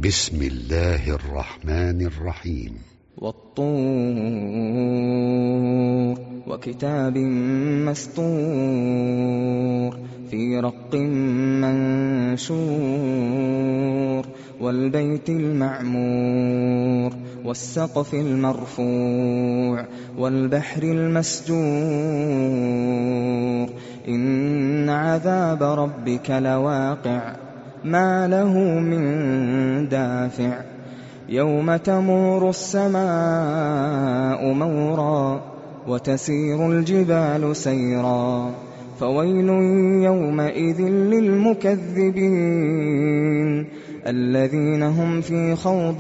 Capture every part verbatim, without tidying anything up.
بسم الله الرحمن الرحيم. والطور وكتاب مسطور في رق منشور والبيت المعمور والسقف المرفوع والبحر المسجور إن عذاب ربك لواقع ما له من دافع يوم تمور السماء مورا وتسير الجبال سيرا فويل يومئذ للمكذبين الذين هم في خوض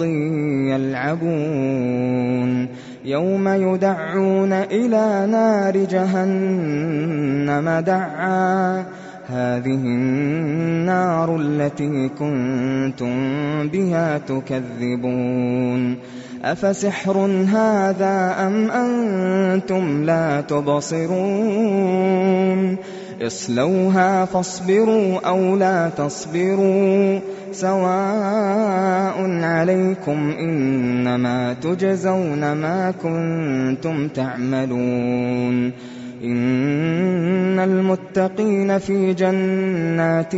يلعبون يوم يدعون إلى نار جهنم دعا هذه النار التي كنتم بها تكذبون أفسحر هذا أم أنتم لا تبصرون اصلوها فاصبروا أو لا تصبروا سواء عليكم إنما تجزون ما كنتم تعملون إن المتقين في جنات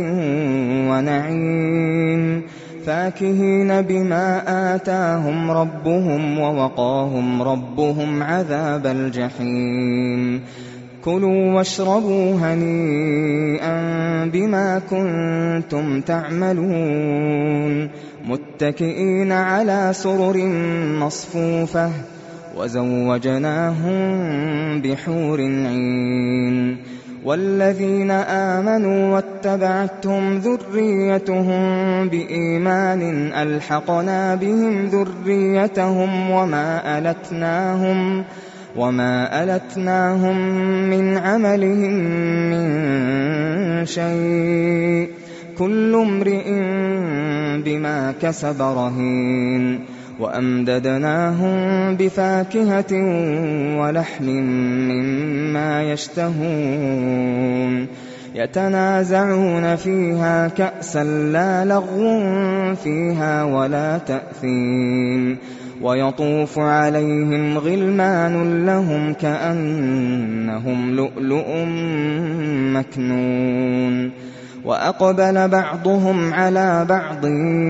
ونعيم فاكهين بما آتاهم ربهم ووقاهم ربهم عذاب الجحيم كلوا واشربوا هنيئا بما كنتم تعملون متكئين على سرر مصفوفة وزوجناهم بحور عين والذين آمنوا واتبعتهم ذريتهم بإيمان ألحقنا بهم ذريتهم وما ألتناهم وما ألتناهم من عملهم من شيء كل امرئ بما كسب رهين وأمددناهم بفاكهة ولحم مما يشتهون يتنازعون فيها كأسا لا لغو فيها ولا تأثيم ويطوف عليهم غلمان لهم كأنهم لؤلؤ مكنون وأقبل بعضهم على بعض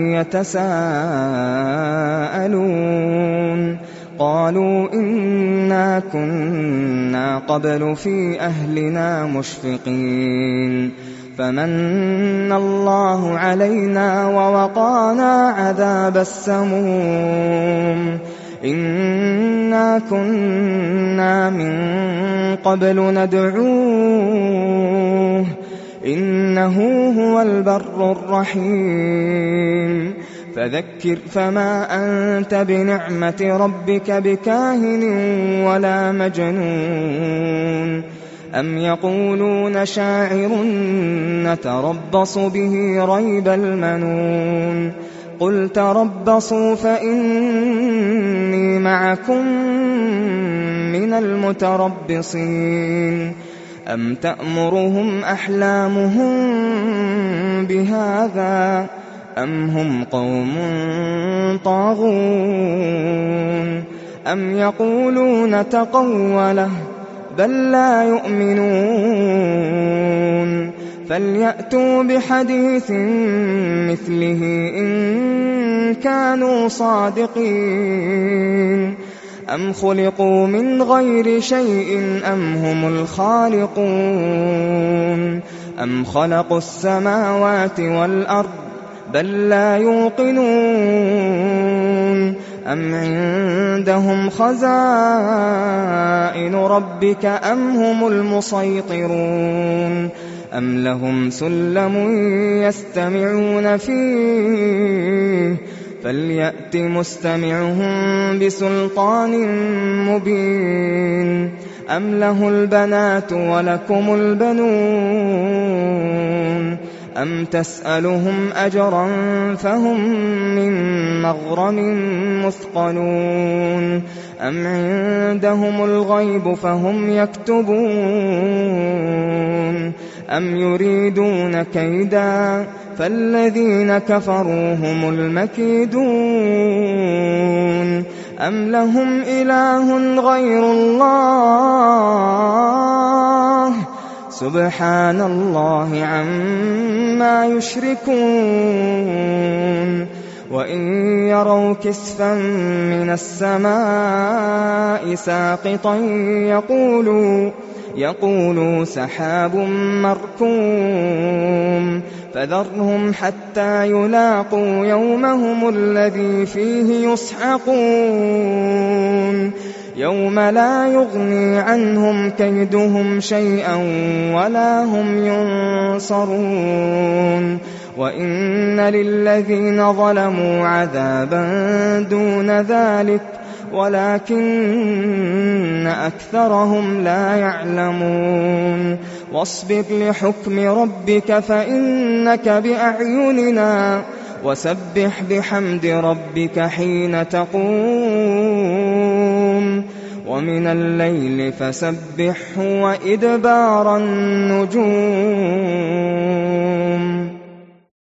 يتساءلون قالوا إنا كنا قبل في أهلنا مشفقين فمن الله علينا ووقانا عذاب السموم إنا كنا من قبل ندعوه إنه هو البر الرحيم فذكر فما أنت بنعمة ربك بكاهن ولا مجنون أم يقولون شاعر نتربص به ريب المنون قل تربصوا فإني معكم من المتربصين أم تأمرهم أحلامهم بهذا أم هم قوم طاغون أم يقولون تقوله بل لا يؤمنون فليأتوا بحديث مثله إن كانوا صادقين أم خلقوا من غير شيء أم هم الخالقون أم خلقوا السماوات والأرض بل لا يوقنون أم عندهم خزائن ربك أم هم المسيطرون أم لهم سلم يستمعون فيه فليأت مستمعهم بسلطان مبين أم له البنات ولكم البنون أم تسألهم أجرا فهم من مغرم مثقلون أم عندهم الغيب فهم يكتبون أَمْ يُرِيدُونَ كَيْدًا فَالَّذِينَ كَفَرُوا هُمُ الْمَكِيدُونَ أَمْ لَهُمْ إِلَٰهٌ غَيْرُ اللَّهِ سُبْحَانَ اللَّهِ عَمَّا يُشْرِكُونَ وَإِن يَرَوْا كِسْفًا مِّنَ السَّمَاءِ سَاقِطًا يَقُولُوا يقولوا سحاب مركوم فذرهم حتى يلاقوا يومهم الذي فيه يصعقون يوم لا يغني عنهم كيدهم شيئا ولا هم ينصرون وإن للذين ظلموا عذابا دون ذلك ولكن أكثرهم لا يعلمون واصبر لحكم ربك فإنك بأعيننا وسبح بحمد ربك حين تقوم ومن الليل فسبحه وإدبار النجوم